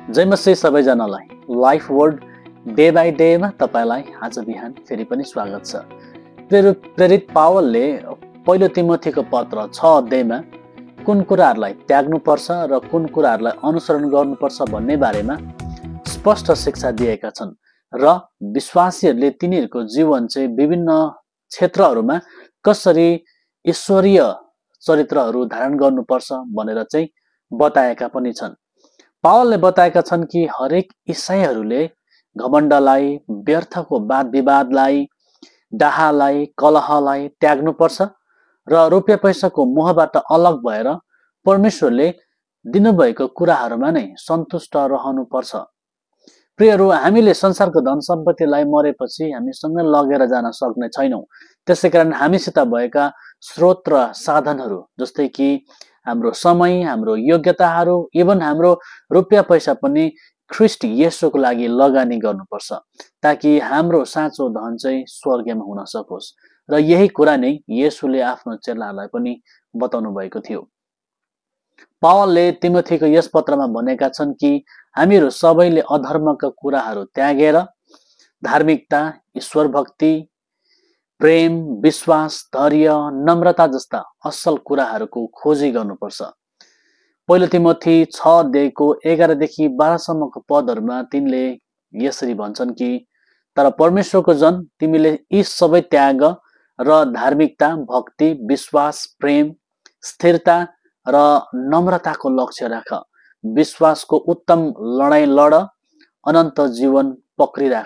जय मसिह सबैजनालाई life word day by डेमा तपाईलाई आज बिहान फेरि पनि स्वागत छ। प्रेरित पावलले पहिलो तिमोथीको पत्र 6 अध्यायमा कुन कुराहरूलाई त्याग्नुपर्छ र कुन कुराहरूलाई अनुसरण गर्नुपर्छ भन्ने बारेमा स्पष्ट शिक्षा दिएका छन् र विश्वासीहरूले तिनीहरूको जीवन चाहिँ विभिन्न क्षेत्रहरूमा कसरी ईश्वरीय चरित्रहरू धारण गर्नुपर्छ भनेर चाहिँ बताएका पनि छन्। पावलले बताएका छन् कि हरेक इसाईहरूले घमण्डलाई, व्यर्थको वाद विवादलाई, डाहालाई, कलहलाई त्याग्नुपर्छ र रुपियाँ पैसाको मोहबाट अलग भएर परमेश्वरले दिनुभएको कुराहरूमा नै सन्तुष्ट रहनुपर्छ। प्रियहरू, हामीले संसारको धन सम्पत्तिलाई मरेपछि हामीसँग लगेर जान सक्ने छैनौँ। त्यसैकारण हामीसित भएका स्रोत र साधनहरू जस्तै कि हाम्रो समय, हाम्रो योग्यताहरू, इभन हाम्रो रुपियाँ पैसा पनि ख्रीष्ट येशूको लागि लगानी गर्नुपर्छ ताकि हाम्रो साँचो धन चाहिँ स्वर्गमा हुन सकोस्। र यही कुरा नै येशूले आफ्नो चेलाहरूलाई पनि बताउनु भएको थियो। पावलले तिमोथीको यस पत्रमा भनेका छन् कि हामीहरू सबैले अधर्मका कुराहरू त्यागेर धार्मिकता, ईश्वर भक्ति, प्रेम, विश्वास, धैर्य, नम्रता जस्ता असल कुराहरूको खोजी गर्नुपर्छ। पहिलो तिमोथी 6 अध्यायको 11 देखि 12 सम्मको पदहरूमा तिनले यसरी भन्छन् कि तर परमेश्वरको जन, तिमीले यी सबै त्याग र धार्मिकता, भक्ति, विश्वास, प्रेम, स्थिरता र नम्रताको लक्ष्य राख। विश्वासको उत्तम लडाईँ लड, अनन्त जीवन पक्रिराख।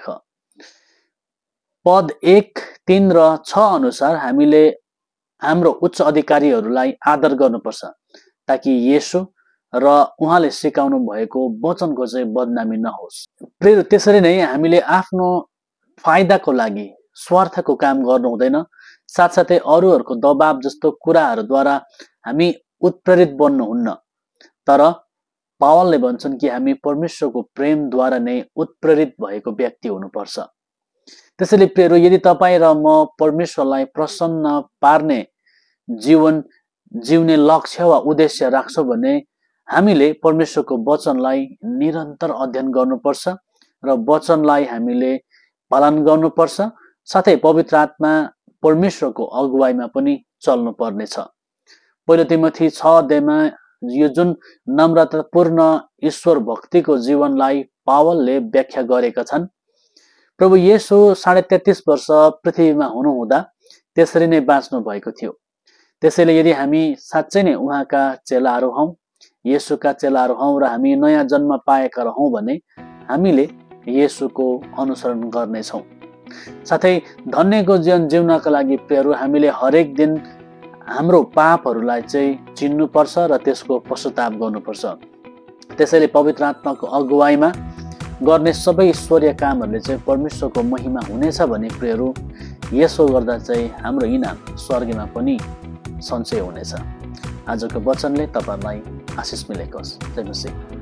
पद 1, 3 र 6 अनुसार हामीले हाम्रो उच्च अधिकारीहरूलाई आदर गर्नुपर्छ ताकि येशू र उहाँले सिकाउनु भएको वचनको चाहिँ बदनामी नहोस्। प्रिय, त्यसरी नै हामीले आफ्नो फाइदाको लागि स्वार्थको काम गर्नु हुँदैन। साथसाथै अरूहरूको दबाब जस्तो कुराहरूद्वारा हामी उत्प्रेरित बन्नुहुन्न। तर पावलले भन्छन् कि हामी परमेश्वरको प्रेमद्वारा नै उत्प्रेरित भएको व्यक्ति हुनुपर्छ। त्यसैले प्रियहरू, यदि तपाईँ र म परमेश्वरलाई प्रसन्न पार्ने जीवन जिउने लक्ष्य वा उद्देश्य राख्छौँ भने हामीले परमेश्वरको वचनलाई निरन्तर अध्ययन गर्नुपर्छ र वचनलाई हामीले पालन गर्नुपर्छ। साथै पवित्र आत्मा परमेश्वरको अगुवाईमा पनि चल्नुपर्नेछ। पहिलो तिमोथी 6 अध्यायमा यो जुन नम्रतापूर्ण ईश्वर भक्तिको जीवनलाई पावलले व्याख्या गरेका छन्। प्रभु येशू 33.5 वर्ष पृथ्वीमा हुनुहुँदा त्यसरी नै बाँच्नु भएको थियो। त्यसैले यदि हामी साँच्चै नै उहाँका चेलाहरू हौँ, येशूका चेलाहरू हौँ र हामी नयाँ जन्म पाएका रहौँ भने हामीले येशूको अनुसरण गर्नेछौँ। साथै धन्यको जीवन जिउनका लागि प्रियहरू, हामीले हरेक दिन हाम्रो पापहरूलाई चाहिँ चिन्नुपर्छ र त्यसको पश्चाताप गर्नुपर्छ। त्यसैले पवित्र आत्माको अगुवाईमा गर्ने सबै ईश्वरीय कामहरूले चाहिँ परमेश्वरको महिमा हुनेछ भने प्रियहरू, यसो गर्दा चाहिँ हाम्रो इनाम स्वर्गमा पनि सञ्चय हुनेछ। आजको वचनले तपाईलाई आशिष मिलेको होस्। जय मसीह।